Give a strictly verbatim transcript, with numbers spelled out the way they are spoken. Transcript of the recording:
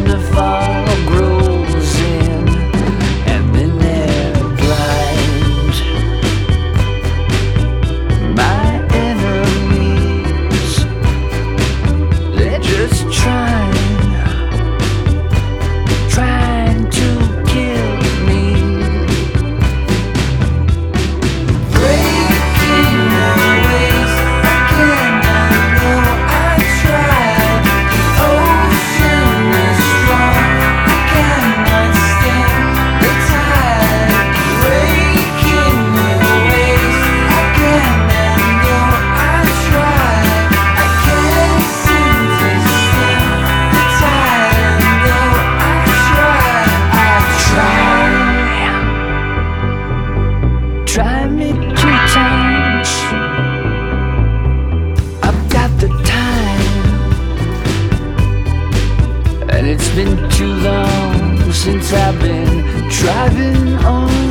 the fog grows in, and then they're blind. My enemies, they're just trying, trying to kill me. Breaking my ways again, I know I tried. The ocean is strong, I cannot stand the tide. Breaking my ways again, I know I tried. I can't seem to stand the tide, and though I try, I try. Try me two times, I've got the time, and it's been too long since I've been driving on